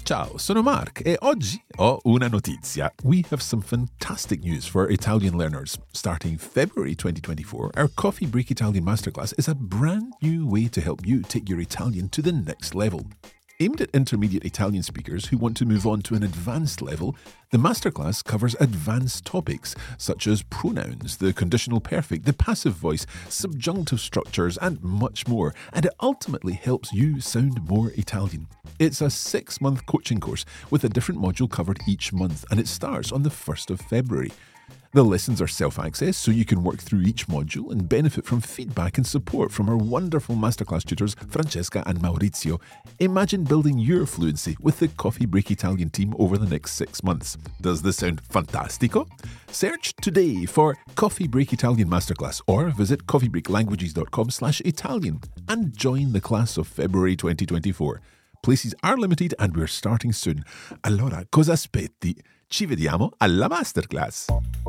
Ciao, sono Mark e oggi ho una notizia. We have some fantastic news for Italian learners. Starting February 2024, our Coffee Break Italian Masterclass is a brand new way to help you take your Italian to the next level. Aimed at intermediate Italian speakers who want to move on to an advanced level, the masterclass covers advanced topics such as pronouns, the conditional perfect, the passive voice, subjunctive structures, and much more, and it ultimately helps you sound more Italian. It's a 6-month coaching course with a different module covered each month, and it starts on the 1st of February. The lessons are self-access, so you can work through each module and benefit from feedback and support from our wonderful masterclass tutors, Francesca and Maurizio. Imagine building your fluency with the Coffee Break Italian team over the next 6 months. Does this sound fantastico? Search today for Coffee Break Italian Masterclass or visit coffeebreaklanguages.com/Italian and join the class of February 2024. Places are limited and we're starting soon. Allora, cosa aspetti? Ci vediamo alla masterclass.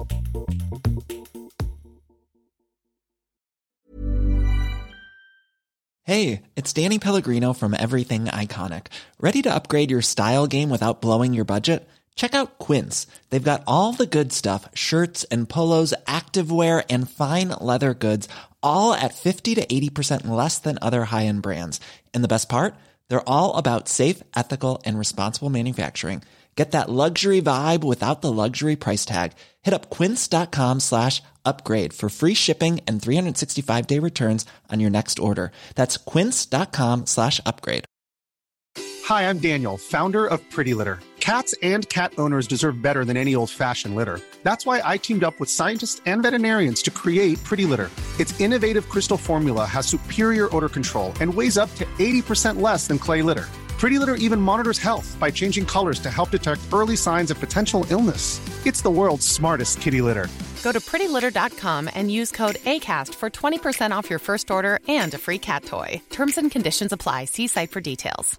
Hey, it's Danny Pellegrino from Everything Iconic. Ready to upgrade your style game without blowing your budget? Check out Quince. They've got all the good stuff, shirts and polos, activewear, and fine leather goods, all at 50 to 80% less than other high-end brands. And the best part? They're all about safe, ethical, and responsible manufacturing. Get that luxury vibe without the luxury price tag. Hit up quince.com/upgrade for free shipping and 365-day returns on your next order. That's quince.com/upgrade. Hi, I'm Daniel, founder of Pretty Litter. Cats and cat owners deserve better than any old-fashioned litter. That's why I teamed up with scientists and veterinarians to create Pretty Litter. Its innovative crystal formula has superior odor control and weighs up to 80% less than clay litter. Pretty Litter even monitors health by changing colors to help detect early signs of potential illness. It's the world's smartest kitty litter. Go to prettylitter.com and use code ACAST for 20% off your first order and a free cat toy. Terms and conditions apply. See site for details.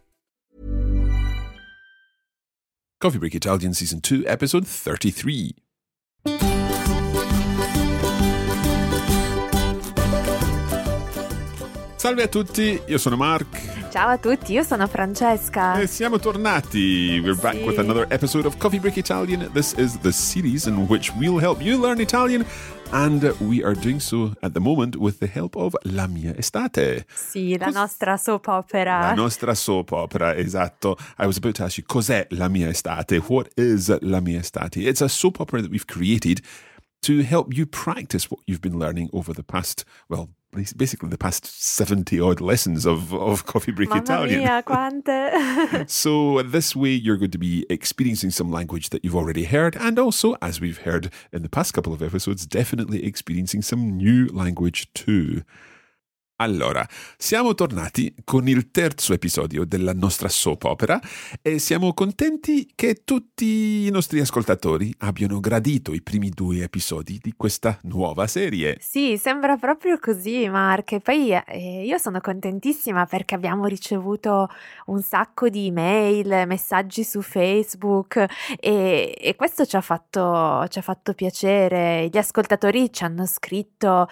Coffee Break Italian Season 2, Episode 33. Salve a tutti, io sono Mark. Ciao a tutti, io sono Francesca. E siamo tornati. We're back with another episode of Coffee Break Italian. This is the series in which we'll help you learn Italian, and we are doing so at the moment with the help of La Mia Estate. Sì, la nostra soap opera. La nostra soap opera, esatto. I was about to ask you, cos'è La Mia Estate? What is La Mia Estate? It's a soap opera that we've created to help you practice what you've been learning over the past, well, basically the past 70-odd lessons of Coffee Break Italian. Mamma mia, quante! So this way you're going to be experiencing some language that you've already heard, and also, as we've heard in the past couple of episodes, definitely experiencing some new language too. Allora, siamo tornati con il terzo episodio della nostra soap opera e siamo contenti che tutti i nostri ascoltatori abbiano gradito i primi 2 episodi di questa nuova serie. Sì, sembra proprio così, Mark. E poi io sono contentissima perché abbiamo ricevuto un sacco di email, messaggi su Facebook e questo ci ha fatto piacere. Gli ascoltatori ci hanno scritto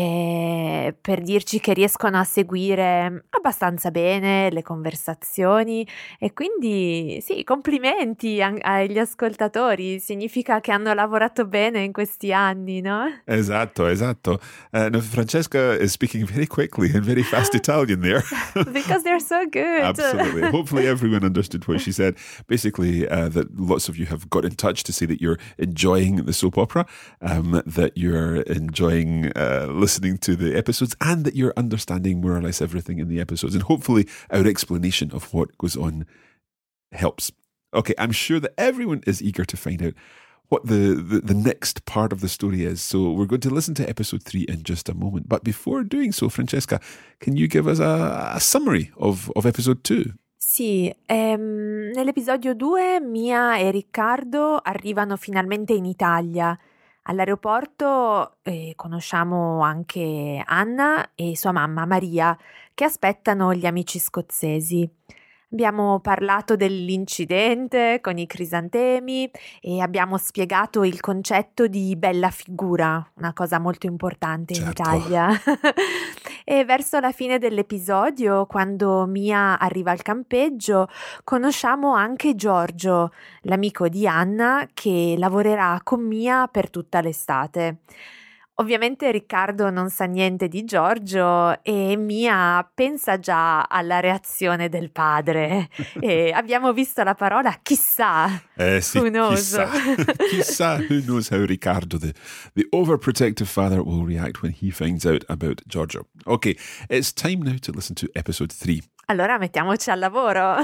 per dirci che riescono a seguire abbastanza bene le conversazioni e quindi sì, complimenti agli ascoltatori, significa che hanno lavorato bene in questi anni, no? Esatto. No, Francesca is speaking very quickly and very fast Italian there. Because they're so good. Absolutely. Hopefully everyone understood what she said. Basically, that lots of you have got in touch to say that you're enjoying the soap opera, that you're enjoying listening to the episodes, and that you're understanding more or less everything in the episodes. And hopefully our explanation of what goes on helps. Okay, I'm sure that everyone is eager to find out what the next part of the story is. So we're going to listen to episode 3 in just a moment. But before doing so, Francesca, can you give us a summary of episode 2? Sì, nell'episodio 2 Mia e Riccardo arrivano finalmente in Italia. All'aeroporto conosciamo anche Anna e sua mamma Maria che aspettano gli amici scozzesi. Abbiamo parlato dell'incidente con i crisantemi e abbiamo spiegato il concetto di bella figura, una cosa molto importante in Certo. Italia. E verso la fine dell'episodio, quando Mia arriva al campeggio, conosciamo anche Giorgio, l'amico di Anna che lavorerà con Mia per tutta l'estate. Ovviamente Riccardo non sa niente di Giorgio e Mia pensa già alla reazione del padre. E abbiamo visto la parola chissà. Sì, Who knows? Chissà, who knows how Ricardo, the overprotective father, will react when he finds out about Giorgio. Okay, it's time now to listen to episode 3. Allora mettiamoci al lavoro.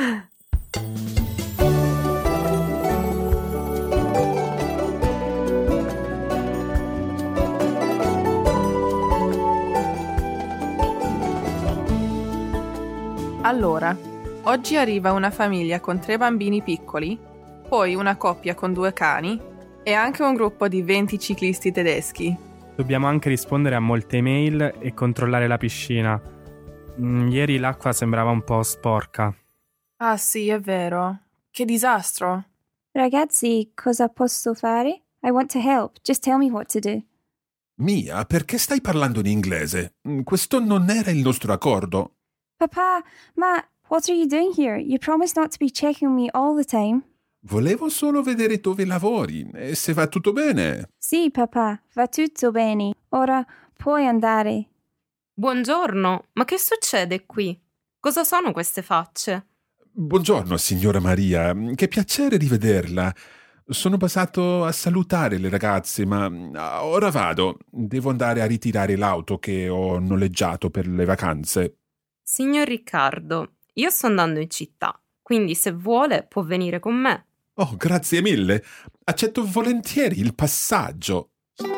Allora, oggi arriva una famiglia con 3 bambini piccoli, poi una coppia con 2 cani e anche un gruppo di 20 ciclisti tedeschi. Dobbiamo anche rispondere a molte email e controllare la piscina. Ieri l'acqua sembrava un po' sporca. Ah sì, è vero. Che disastro. Ragazzi, cosa posso fare? I want to help. Just tell me what to do. Mia, perché stai parlando in inglese? Questo non era il nostro accordo. Papa, ma what are you doing here? You promised not to be checking me all the time. Volevo solo vedere dove lavori e se va tutto bene. Sì, papà, va tutto bene. Ora puoi andare. Buongiorno, ma che succede qui? Cosa sono queste facce? Buongiorno, signora Maria. Che piacere di vederla. Sono passato a salutare le ragazze, ma ora vado. Devo andare a ritirare l'auto che ho noleggiato per le vacanze. Signor Riccardo, io sto andando in città, quindi se vuole può venire con me. Oh, grazie mille. Accetto volentieri il passaggio.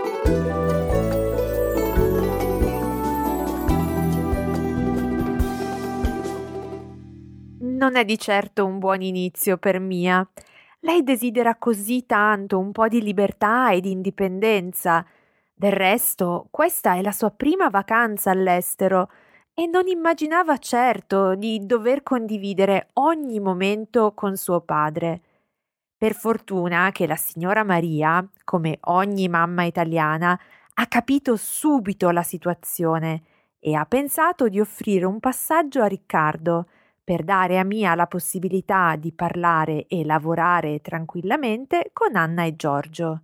Non è di certo un buon inizio per Mia. Lei desidera così tanto un po' di libertà e di indipendenza. Del resto, questa è la sua prima vacanza all'estero e non immaginava certo di dover condividere ogni momento con suo padre. Per fortuna che la signora Maria, come ogni mamma italiana, ha capito subito la situazione e ha pensato di offrire un passaggio a Riccardo per dare a Mia la possibilità di parlare e lavorare tranquillamente con Anna e Giorgio.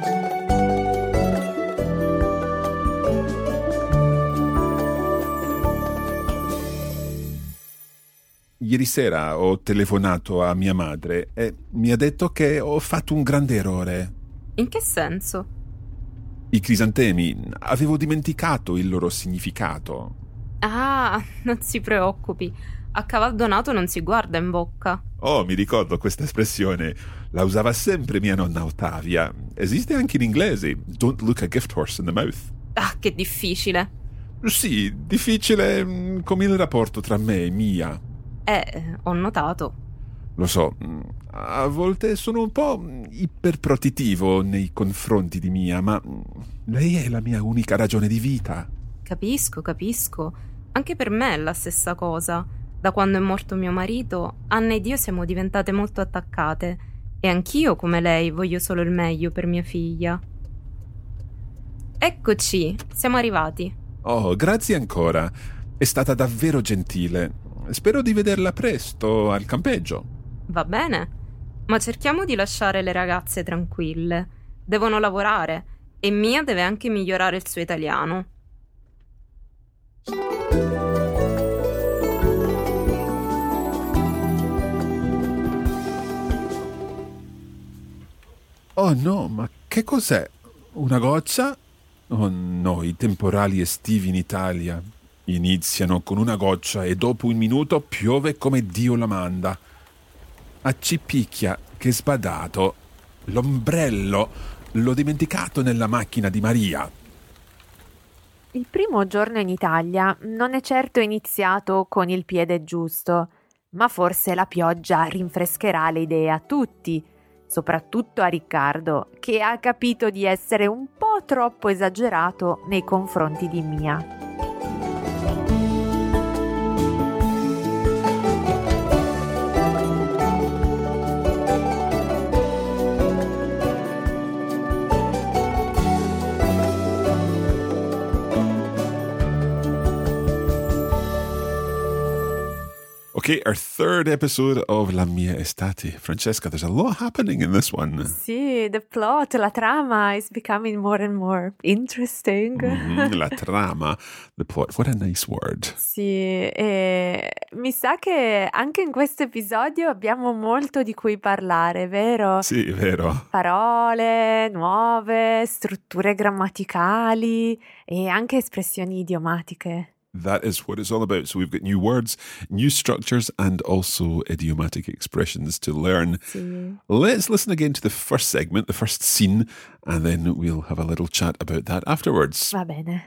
Ieri sera ho telefonato a mia madre e mi ha detto che ho fatto un grande errore. In che senso? I crisantemi, avevo dimenticato il loro significato. Ah, non si preoccupi. A cavallo nato non si guarda in bocca. Oh, mi ricordo questa espressione. La usava sempre mia nonna Ottavia. Esiste anche in inglese. Don't look a gift horse in the mouth. Ah, che difficile. Sì, difficile come il rapporto tra me e Mia. Ho notato. Lo so, a volte sono un po' iperprotettivo nei confronti di Mia, ma lei è la mia unica ragione di vita. Capisco. Anche per me è la stessa cosa. Da quando è morto mio marito, Anna ed io siamo diventate molto attaccate e anch'io, come lei, voglio solo il meglio per mia figlia. Eccoci, siamo arrivati. Oh, grazie ancora. È stata davvero gentile. Spero di vederla presto al campeggio. Va bene, ma cerchiamo di lasciare le ragazze tranquille. Devono lavorare e Mia deve anche migliorare il suo italiano. Oh no, ma che cos'è? Una goccia? Oh no, i temporali estivi in Italia iniziano con una goccia e dopo un minuto piove come Dio la manda. Accipicchia, che sbadato. L'ombrello l'ho dimenticato nella macchina di Maria. Il primo giorno in Italia non è certo iniziato con il piede giusto, ma forse la pioggia rinfrescherà le idee a tutti, soprattutto a Riccardo, che ha capito di essere un po' troppo esagerato nei confronti di Mia. Okay, our third episode of La Mia Estate. Francesca, there's a lot happening in this one. Sì, the plot, la trama is becoming more and more interesting. La trama, the plot. What a nice word. Sì, e mi sa che anche in questo episodio abbiamo molto di cui parlare, vero? Sì, vero. Parole nuove, strutture grammaticali e anche espressioni idiomatiche. That is what it's all about. So we've got new words, new structures, and also idiomatic expressions to learn. Sì. Let's listen again to the first segment, the first scene, and then we'll have a little chat about that afterwards. Va bene.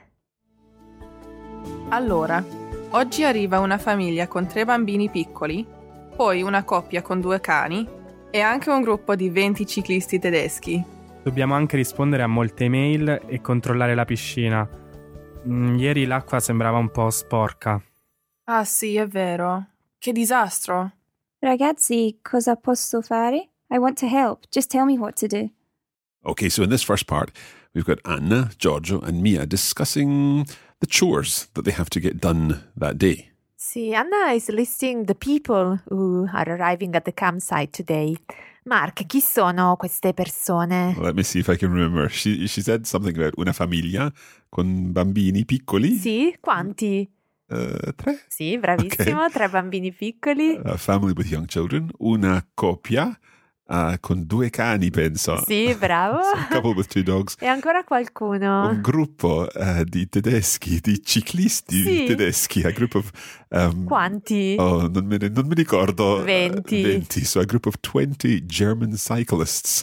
Allora, oggi arriva una famiglia con 3 bambini piccoli, poi una coppia con 2 cani e anche un gruppo di 20 ciclisti tedeschi. Dobbiamo anche rispondere a molte email e controllare la piscina. Ieri l'acqua sembrava un po' sporca. Ah sì, è vero. Che disastro. Ragazzi, cosa posso fare? I want to help. Just tell me what to do. Okay, so in this first part, we've got Anna, Giorgio, and Mia discussing the chores that they have to get done that day. Sì, Anna is listing the people who are arriving at the campsite today. Mark, chi sono queste persone? Let me see if I can remember. She said something about una famiglia con bambini piccoli. Sì, quanti? 3. Sì, bravissimo, Okay. 3 bambini piccoli. A family with young children. Una coppia con 2 cani, penso. Sì, bravo. So a couple with 2 dogs. E ancora qualcuno? Un gruppo di tedeschi, di ciclisti Sì. tedeschi. A group of... Quanti? Oh, non mi ricordo. 20. 20. So a group of 20 German cyclists.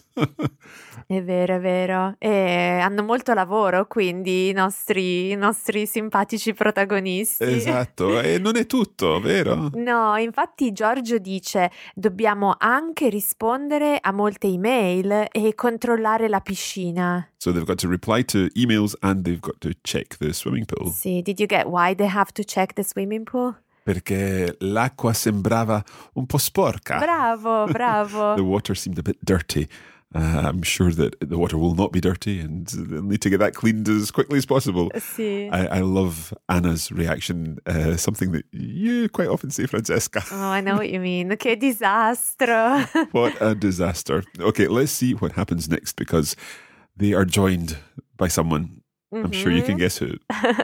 È vero, è vero. E hanno molto lavoro, quindi i nostri simpatici protagonisti. Esatto, e non è tutto, vero? No, infatti Giorgio dice dobbiamo anche rispondere a molte email e controllare la piscina. So they've got to reply to emails and they've got to check the swimming pool. Sì, did you get why they have to check the swimming pool? Perché l'acqua sembrava un po' sporca. Bravo, bravo. The water seemed a bit dirty. I'm sure that the water will not be dirty and they'll need to get that cleaned as quickly as possible. Sì. I love Anna's reaction, something that you quite often say, Francesca. Oh, I know what you mean. Che disastro. What a disaster. Okay, let's see what happens next because they are joined by someone. I'm sure you can guess who.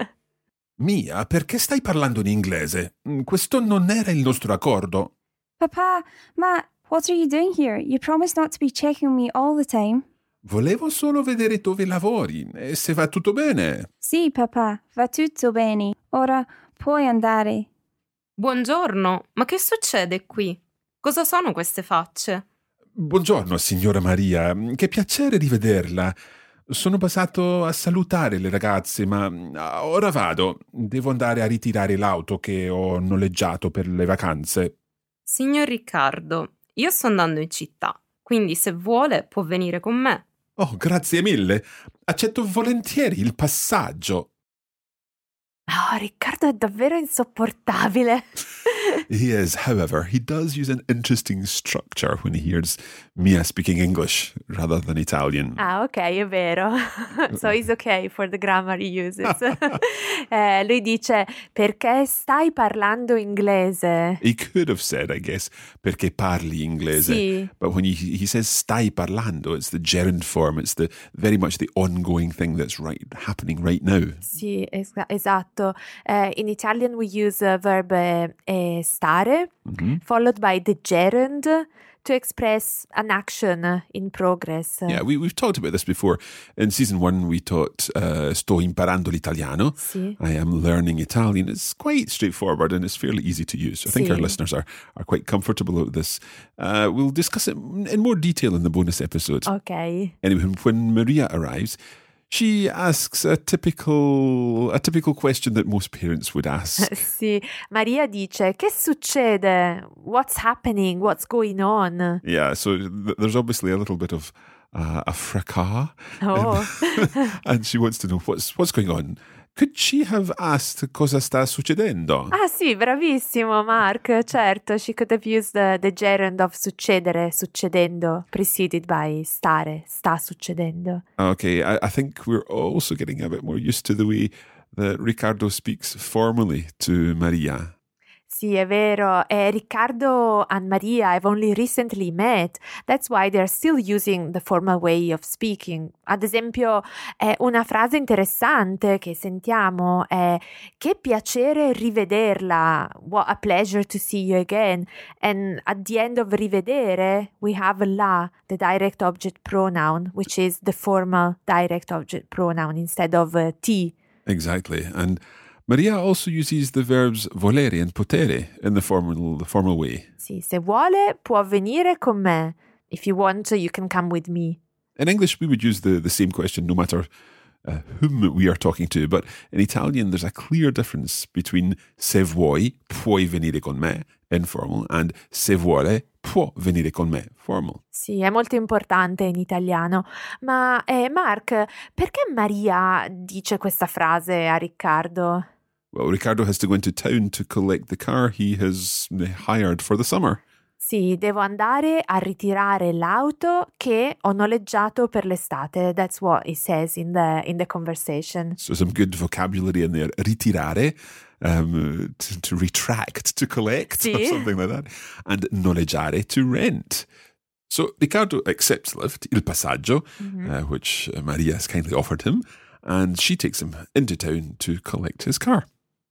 Mia, perché stai parlando in inglese? Questo non era il nostro accordo. Papa, ma, what are you doing here? You promised not to be checking me all the time. Volevo solo vedere dove lavori e se va tutto bene. Sì, papà, va tutto bene. Ora puoi andare. Buongiorno, ma che succede qui? Cosa sono queste facce? Buongiorno, signora Maria. Che piacere rivederla. Sono passato a salutare le ragazze, ma ora vado. Devo andare a ritirare l'auto che ho noleggiato per le vacanze. Signor Riccardo, io sto andando in città, quindi se vuole può venire con me. Oh, grazie mille. Accetto volentieri il passaggio. Oh, Riccardo è davvero insopportabile. He is, however, he does use an interesting structure when he hears Mia speaking English rather than Italian. Ah, ok, è vero. So it's okay for the grammar he uses. Lui dice, perché stai parlando inglese? He could have said, I guess, perché parli inglese. Sì. But when he says stai parlando, it's the gerund form. It's the very much the ongoing thing that's happening right now. Sì, esatto. In Italian we use verb stare, followed by the gerund to express an action in progress. Yeah, we've talked about this before. In season 1, we taught sto imparando l'italiano. Sì. I am learning Italian. It's quite straightforward and it's fairly easy to use. I think our listeners are quite comfortable with this. We'll discuss it in more detail in the bonus episode. Ok. Anyway, when Maria arrives, she asks a typical question that most parents would ask. Sì, Maria dice, che succede? What's happening? What's going on? Yeah, so there's obviously a little bit of a fracas. Oh. And she wants to know what's going on. Could she have asked cosa sta succedendo? Ah sì, bravissimo Mark, certo, she could have used the gerund of succedere, succedendo, preceded by stare, sta succedendo. Okay, I think we're also getting a bit more used to the way that Riccardo speaks formally to Maria. Sì, è vero. Riccardo and Maria have only recently met. That's why they're still using the formal way of speaking. Ad esempio, una frase interessante che sentiamo è che piacere rivederla. What a pleasure to see you again. And at the end of rivedere, we have la, the direct object pronoun, which is the formal direct object pronoun instead of ti. Exactly. And Maria also uses the verbs volere and potere in the formal way. Sì, se vuole può venire con me. If you want, you can come with me. In English, we would use the same question no matter whom we are talking to, but in Italian, there's a clear difference between se vuoi, puoi venire con me, informal, and se vuole, può venire con me, formal. Sì, è molto importante in italiano. Ma Mark, perché Maria dice questa frase a Riccardo? Well, Riccardo has to go into town to collect the car he has hired for the summer. Sì, devo andare a ritirare l'auto che ho noleggiato per l'estate. That's what he says in the conversation. So some good vocabulary in there. Ritirare, to retract, to collect, Sì. or something like that. And noleggiare, to rent. So Riccardo accepts the lift, il passaggio, which Maria has kindly offered him, and she takes him into town to collect his car.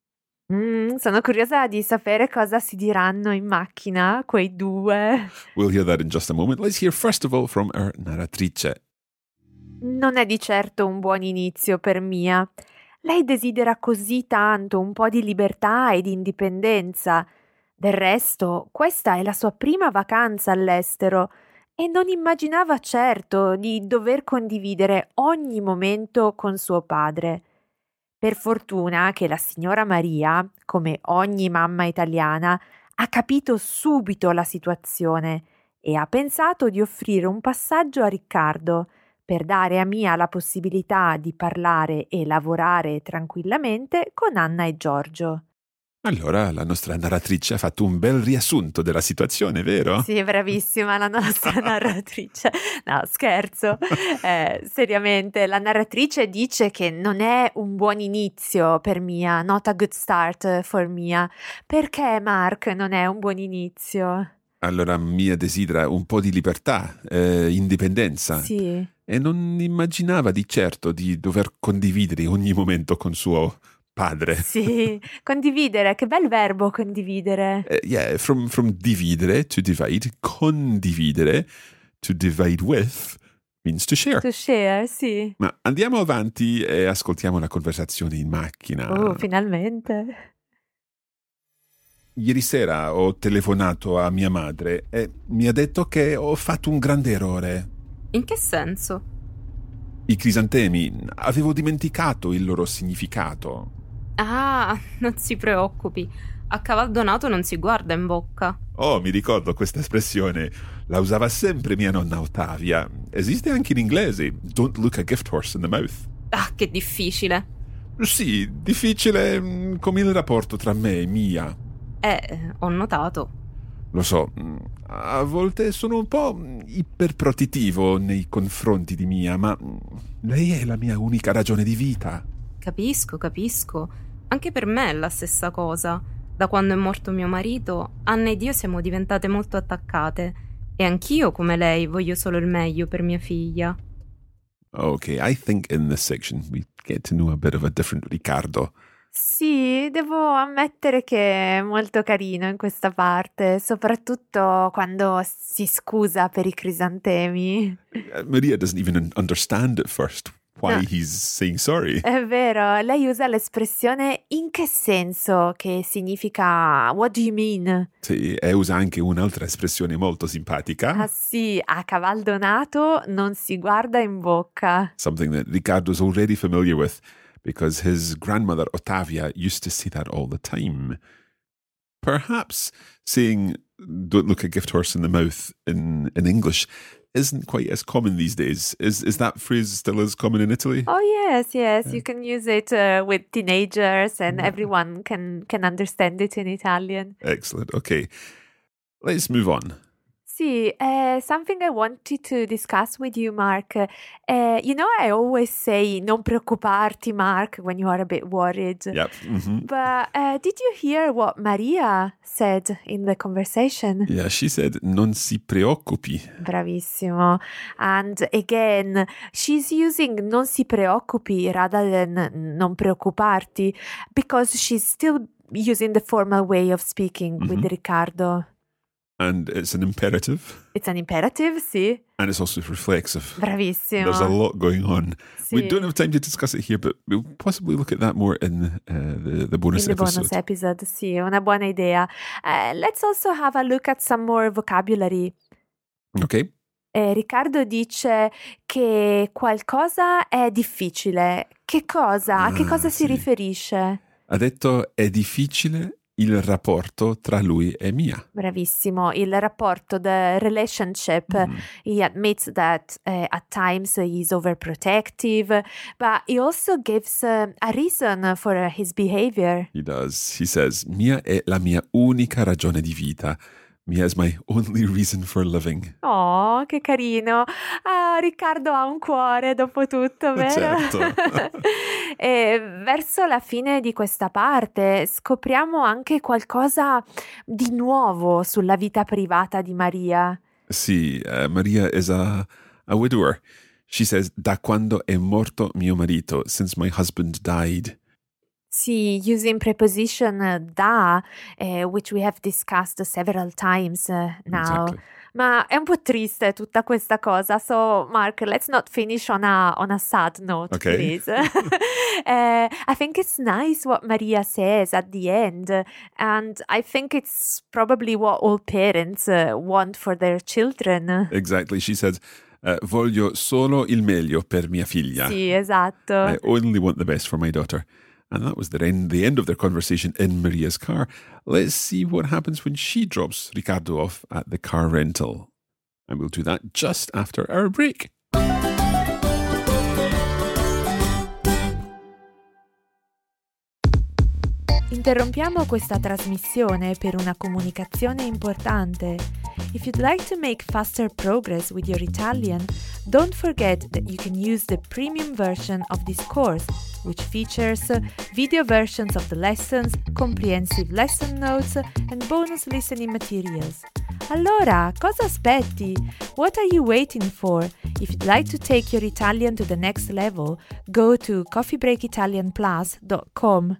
Sono curiosa di sapere cosa si diranno in macchina, quei due. We'll hear that in just a moment. Let's hear first of all from our narratrice. Non è di certo un buon inizio per Mia. Lei desidera così tanto un po' di libertà e di indipendenza. Del resto, questa è la sua prima vacanza all'estero e non immaginava certo di dover condividere ogni momento con suo padre. Per fortuna che la signora Maria, come ogni mamma italiana, ha capito subito la situazione e ha pensato di offrire un passaggio a Riccardo per dare a Mia la possibilità di parlare e lavorare tranquillamente con Anna e Giorgio. Allora, la nostra narratrice ha fatto un bel riassunto della situazione, vero? Sì, bravissima la nostra narratrice. No, scherzo. Seriamente, la narratrice dice che non è un buon inizio per Mia, not a good start for Mia. Perché, Mark, non è un buon inizio? Allora Mia desidera un po' di libertà, indipendenza. Sì. E non immaginava di certo di dover condividere ogni momento con suo padre. Sì, condividere, che bel verbo condividere. Yeah, from dividere to divide, condividere to divide with means to share. To share, sì. Ma andiamo avanti e ascoltiamo la conversazione in macchina. Oh, finalmente. Ieri sera ho telefonato a mia madre e mi ha detto che ho fatto un grande errore. In che senso? I crisantemi, avevo dimenticato il loro significato. Ah, non si preoccupi. A cavallo nato non si guarda in bocca. Oh, mi ricordo questa espressione. La usava sempre mia nonna Ottavia. Esiste anche in inglese. Don't look a gift horse in the mouth. Ah, che difficile. Sì, difficile come il rapporto tra me e Mia. Ho notato. Lo so, a volte sono un po' iperprotettivo nei confronti di Mia, ma lei è la mia unica ragione di vita. Capisco. Anche per me è la stessa cosa. Da quando è morto mio marito, Anna ed io siamo diventate molto attaccate. E anch'io, come lei, voglio solo il meglio per mia figlia. Okay, I think in this section we get to know a bit of a different Riccardo. Sì, devo ammettere che è molto carino in questa parte, soprattutto quando si scusa per i crisantemi. Maria doesn't even understand at first why he's saying sorry. È vero, lei usa l'espressione in che senso, che significa what do you mean? Sì, e usa anche un'altra espressione molto simpatica. Ah sì, a cavallo nato non si guarda in bocca. Something that Riccardo's already familiar with, because his grandmother Ottavia used to say that all the time. Perhaps saying don't look a gift horse in the mouth in English isn't quite as common these days. Is that phrase still as common in Italy? Oh yes, you can use it with teenagers and everyone can understand it in Italian. Excellent, okay. Let's move on. Sì, something I wanted to discuss with you, Mark. I always say non preoccuparti, Mark, when you are a bit worried. Yep. Mm-hmm. But did you hear what Maria said in the conversation? Yeah, she said non si preoccupi. Bravissimo. And again, she's using non si preoccupi rather than non preoccuparti because she's still using the formal way of speaking with Riccardo. And it's an imperative. It's an imperative, sì. And it's also reflexive. Bravissimo. There's a lot going on. Sì. We don't have time to discuss it here, but we'll possibly look at that more in the bonus in the episode. bonus episode, sì, una buona idea. Let's also have a look at some more vocabulary. Ok. Riccardo dice che qualcosa è difficile. Che cosa? A che cosa si riferisce? Ha detto è difficile il rapporto tra lui e Mia. Bravissimo, il rapporto, the relationship. He admits that at times he's overprotective, but he also gives a reason for his behavior. He does. He says, Mia è la mia unica ragione di vita. Mia is my only reason for living. Oh, che carino. Ah, Riccardo ha un cuore dopo tutto, vero? Certo. E verso la fine di questa parte scopriamo anche qualcosa di nuovo sulla vita privata di Maria. Sì, Maria is a widower. She says, da quando è morto mio marito, since my husband died. Sì, using preposition da, which we have discussed several times now. Exactly. Ma è un po' triste tutta questa cosa. So, Mark, let's not finish on a sad note, Okay. please. I think it's nice what Maria says at the end. And I think it's probably what all parents want for their children. Exactly. She said, voglio solo il meglio per mia figlia. Sì, esatto. I only want the best for my daughter. And that was the end of their conversation in Maria's car. Let's see what happens when she drops Riccardo off at the car rental. And we'll do that just after our break. Interrompiamo questa trasmissione per una comunicazione importante. If you'd like to make faster progress with your Italian, don't forget that you can use the premium version of this course, which features video versions of the lessons, comprehensive lesson notes, and bonus listening materials. Allora, cosa aspetti? What are you waiting for? If you'd like to take your Italian to the next level, go to coffeebreakitalianplus.com.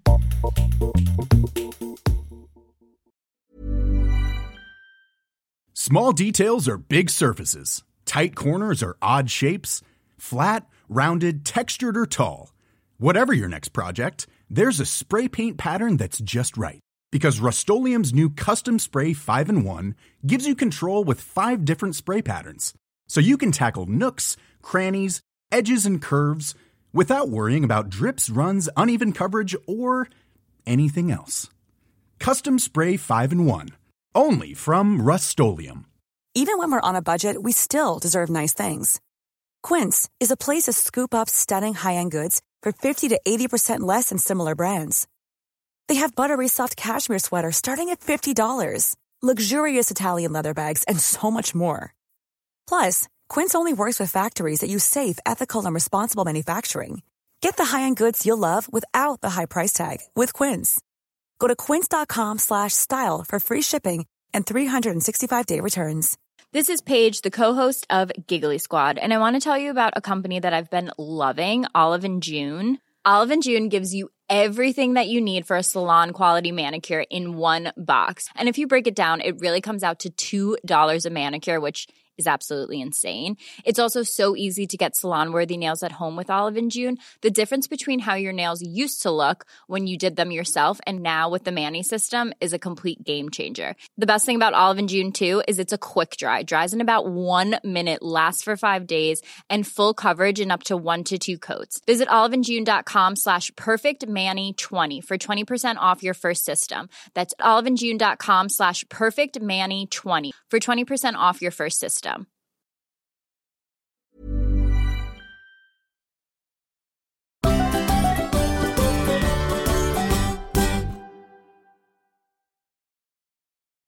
Small details are big surfaces. Tight corners are odd shapes. Flat, rounded, textured, or tall. Whatever your next project, there's a spray paint pattern that's just right. Because Rust-Oleum's new Custom Spray 5-in-1 gives you control with 5 different spray patterns. So you can tackle nooks, crannies, edges, and curves without worrying about drips, runs, uneven coverage, or anything else. Custom Spray 5-in-1. Only from Rust-Oleum. Even when we're on a budget, we still deserve nice things. Quince is a place to scoop up stunning high-end goods for 50 to 80% less than similar brands. They have buttery soft cashmere sweaters starting at $50, luxurious Italian leather bags, and so much more. Plus, Quince only works with factories that use safe, ethical, and responsible manufacturing. Get the high-end goods you'll love without the high price tag with Quince. Go to quince.com/style for free shipping and 365-day returns. This is Paige, the co-host of Giggly Squad, and I want to tell you about a company that I've been loving, Olive & June. Olive & June gives you everything that you need for a salon-quality manicure in one box. And if you break it down, it really comes out to $2 a manicure, which is absolutely insane. It's also so easy to get salon-worthy nails at home with Olive & June. The difference between how your nails used to look when you did them yourself and now with the Mani system is a complete game changer. The best thing about Olive & June, too, is it's a quick dry. Dries in about 1 minute, lasts for 5 days, and full coverage in up to 1 to 2 coats. Visit oliveandjune.com/perfectmani20 for 20% off your first system. That's oliveandjune.com/perfectmani20 for 20% off your first system.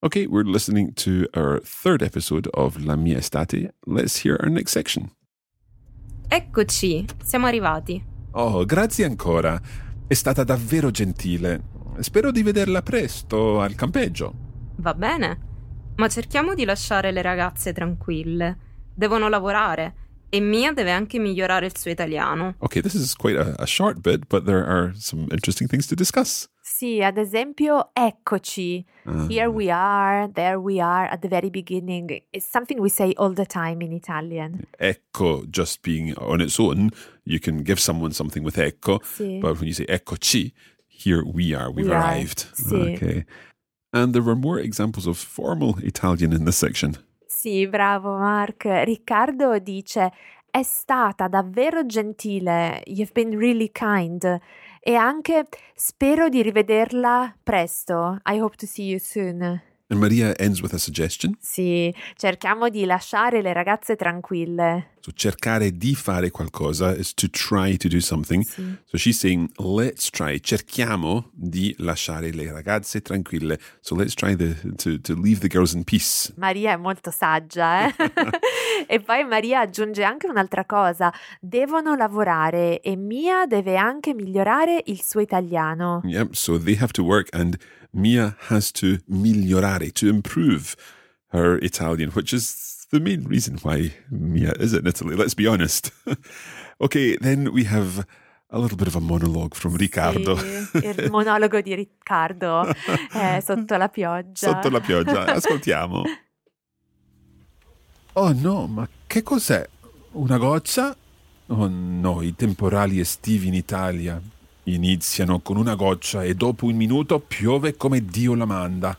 Okay, we're listening to our third episode of La Mia Estate. Let's hear our next section. Eccoci, siamo arrivati. Oh, grazie ancora. È stata davvero gentile. Spero di vederla presto al campeggio. Va bene, ma cerchiamo di lasciare le ragazze tranquille. Devono lavorare e Mia deve anche migliorare il suo italiano. Okay, this is quite a short bit, but there are some interesting things to discuss. Sì, ad esempio, eccoci. Here we are, there we are, at the very beginning. It's something we say all the time in Italian. Ecco, just being on its own, you can give someone something with ecco, Sì. but when you say eccoci, here we are, we've arrived. Sì. Okay. And there were more examples of formal Italian in this section. Sì, bravo Mark. Riccardo dice: è stata davvero gentile. You've been really kind. E anche spero di rivederla presto. I hope to see you soon. And Maria ends with a suggestion. Sì, cerchiamo di lasciare le ragazze tranquille. So cercare di fare qualcosa is to try to do something. Sì. So she's saying, let's try, cerchiamo di lasciare le ragazze tranquille. So let's try to leave the girls in peace. Maria è molto saggia, eh? E poi Maria aggiunge anche un'altra cosa. Devono lavorare e Mia deve anche migliorare il suo italiano. Yep, so they have to work and Mia has to migliorare, to improve her Italian, which is the main reason why Mia is in Italy, let's be honest. Okay, then we have a little bit of a monologue from Riccardo. Sì, il monologo di Riccardo sotto la pioggia. Sotto la pioggia, ascoltiamo. Oh no, ma che cos'è? Una goccia? Oh no, i temporali estivi in Italia iniziano con una goccia e dopo un minuto piove come Dio la manda.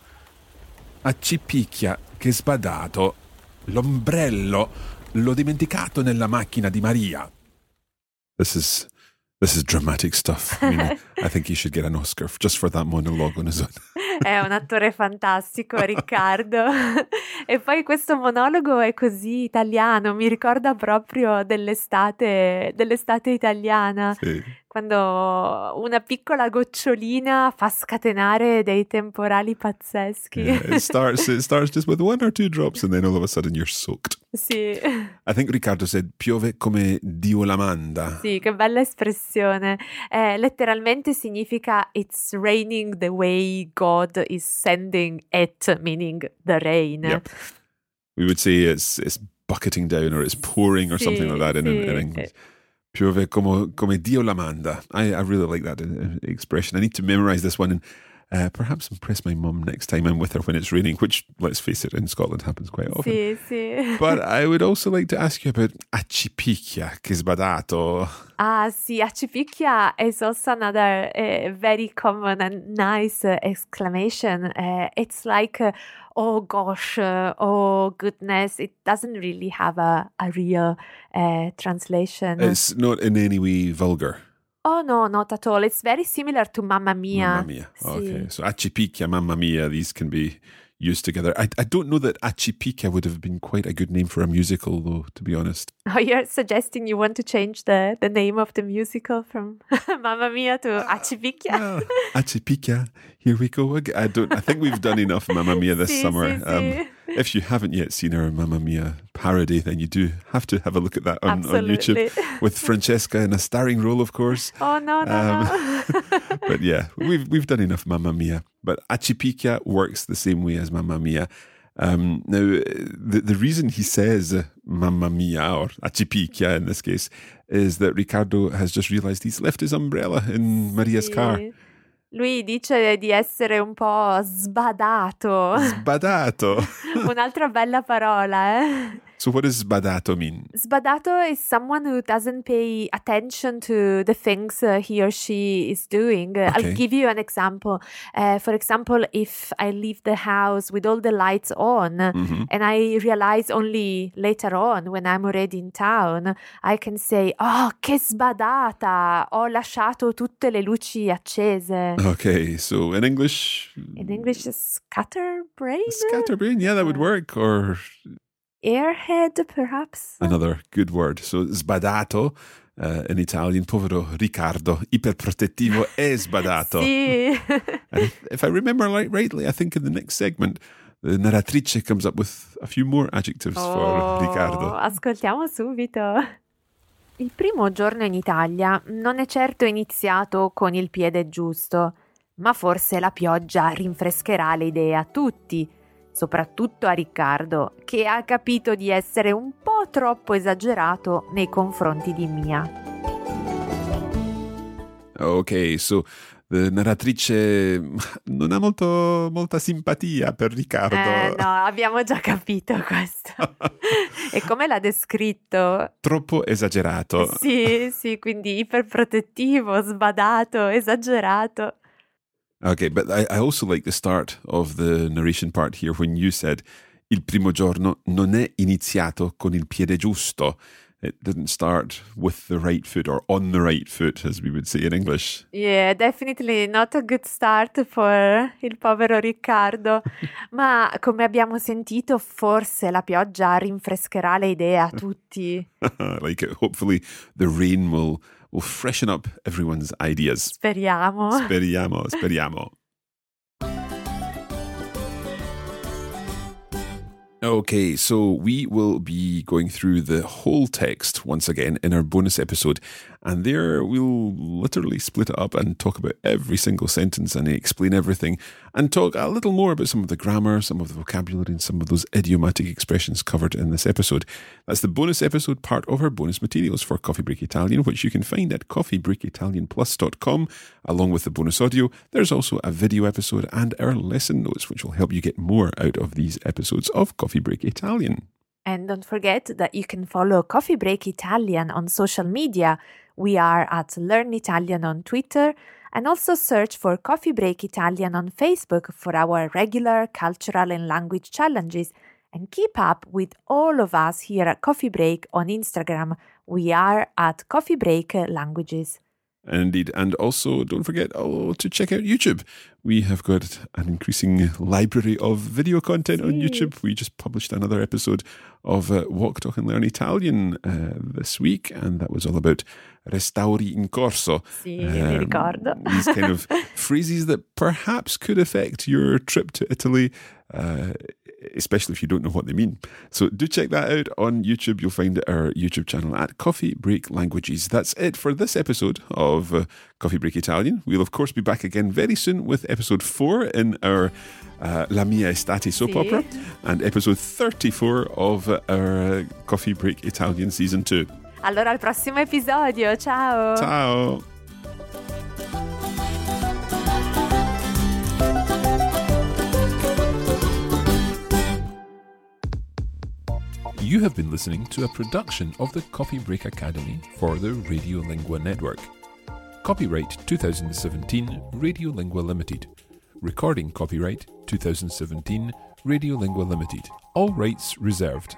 Accipicchia, che sbadato. L'ombrello l'ho dimenticato nella macchina di Maria. This is dramatic stuff. I mean, I think he should get an Oscar just for that monologue on his own. È un attore fantastico, Riccardo. E poi questo monologo è così italiano, mi ricorda proprio dell'estate italiana. Sì. Quando una piccola gocciolina fa scatenare dei temporali pazzeschi. Yeah, it starts just with 1 or 2 drops and then all of a sudden you're soaked. Sì. I think Riccardo said piove come Dio la manda. Sì, che bella espressione. Letteralmente significa it's raining the way God is sending it, meaning the rain. Yep. We would say it's bucketing down or it's pouring or something like that in English. Piove come Dio la manda. I really like that expression. I need to memorize this one and perhaps impress my mum next time I'm with her when it's raining, which, let's face it, in Scotland happens quite often. Sì, sì. But I would also like to ask you about accipicchia, che sbadato. Ah, sì, accipicchia is also another very common and nice exclamation. It's like, oh gosh, oh goodness. It doesn't really have a real translation. It's not in any way vulgar. Oh no, not at all. It's very similar to Mamma Mia. Mamma Mia. Sì. Okay, so accipicchia, Mamma Mia, these can be used together. I don't know that accipicchia would have been quite a good name for a musical, though, to be honest. Oh, you're suggesting you want to change the name of the musical from Mamma Mia to Accipicchia? Accipicchia, here we go again. I think we've done enough Mamma Mia this Sì, summer. sì. If you haven't yet seen our Mamma Mia parody, then you do have to have a look at that on YouTube with Francesca in a starring role, of course. Oh, no. But yeah, we've done enough Mamma Mia. But accipicchia works the same way as Mamma Mia. Now, the reason he says Mamma Mia, or accipicchia in this case, is that Riccardo has just realised he's left his umbrella in Maria's car. Lui dice di essere un po' sbadato. Sbadato. Un'altra bella parola, eh? So what does sbadato mean? Sbadato is someone who doesn't pay attention to the things he or she is doing. Okay. I'll give you an example. For example, if I leave the house with all the lights on and I realize only later on when I'm already in town, I can say, oh, che sbadata, ho lasciato tutte le luci accese. Okay, so in English? In English, scatterbrain? Scatterbrain, yeah, that would work. Or airhead, perhaps? Another good word. So sbadato, in Italian, povero Riccardo, iperprotettivo e sbadato. Sì. And if I remember rightly, I think in the next segment, the narratrice comes up with a few more adjectives for Riccardo. Ascoltiamo subito. Il primo giorno in Italia non è certo iniziato con il piede giusto, ma forse la pioggia rinfrescherà le idee a tutti, soprattutto a Riccardo, che ha capito di essere un po' troppo esagerato nei confronti di Mia. Ok, so la narratrice non ha molta simpatia per Riccardo. No, abbiamo già capito questo. E come l'ha descritto? Troppo esagerato. Sì, quindi iperprotettivo, sbadato, esagerato. Okay, but I also like the start of the narration part here when you said il primo giorno non è iniziato con il piede giusto. It didn't start with the right foot or on the right foot, as we would say in English. Yeah, definitely not a good start for il povero Riccardo. Ma come abbiamo sentito, forse la pioggia rinfrescherà le idee a tutti. Like it, hopefully the rain will freshen up everyone's ideas. Speriamo. Okay, so we will be going through the whole text once again in our bonus episode, and there we'll literally split it up and talk about every single sentence and explain everything and talk a little more about some of the grammar, some of the vocabulary and some of those idiomatic expressions covered in this episode. That's the bonus episode part of our bonus materials for Coffee Break Italian, which you can find at coffeebreakitalianplus.com. Along with the bonus audio, there's also a video episode and our lesson notes, which will help you get more out of these episodes of Coffee Break Italian. And don't forget that you can follow Coffee Break Italian on social media. We are at Learn Italian on Twitter, and also search for Coffee Break Italian on Facebook for our regular cultural and language challenges. And keep up with all of us here at Coffee Break on Instagram. We are at Coffee Break Languages. Indeed. And also, don't forget to check out YouTube. We have got an increasing library of video content on YouTube. We just published another episode of Walk, Talk and Learn Italian this week, and that was all about restauri in corso. Sì, mi ricordo. These kind of phrases that perhaps could affect your trip to Italy, especially if you don't know what they mean. So do check that out on YouTube. You'll find our YouTube channel at Coffee Break Languages. That's it for this episode of Coffee Break Italian. We'll of course be back again very soon with episode 4 in our La Mia Estate soap opera, and episode 34 of our Coffee Break Italian season 2. Allora al prossimo episodio, ciao! Ciao! You have been listening to a production of the Coffee Break Academy for the Radiolingua Network. Copyright 2017 Radiolingua Limited. Recording copyright 2017 Radiolingua Limited. All rights reserved.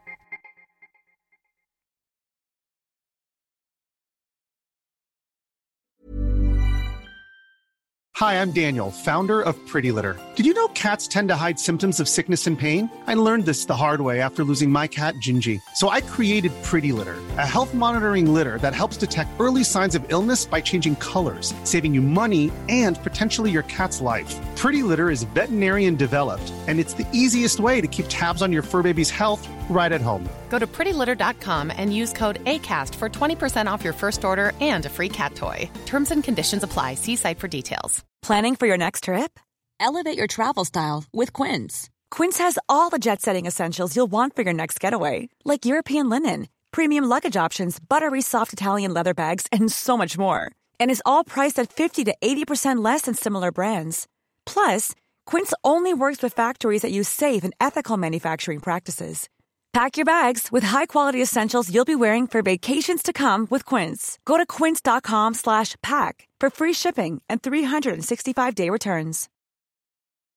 Hi, I'm Daniel, founder of Pretty Litter. Did you know cats tend to hide symptoms of sickness and pain? I learned this the hard way after losing my cat, Gingy. So I created Pretty Litter, a health monitoring litter that helps detect early signs of illness by changing colors, saving you money and potentially your cat's life. Pretty Litter is veterinarian developed, and it's the easiest way to keep tabs on your fur baby's health right at home. Go to prettylitter.com and use code ACAST for 20% off your first order and a free cat toy. Terms and conditions apply. See site for details. Planning for your next trip? Elevate your travel style with Quince. Quince has all the jet-setting essentials you'll want for your next getaway, like European linen, premium luggage options, buttery soft Italian leather bags, and so much more. And is all priced at 50 to 80% less than similar brands. Plus, Quince only works with factories that use safe and ethical manufacturing practices. Pack your bags with high-quality essentials you'll be wearing for vacations to come with Quince. Go to quince.com/pack for free shipping and 365-day returns.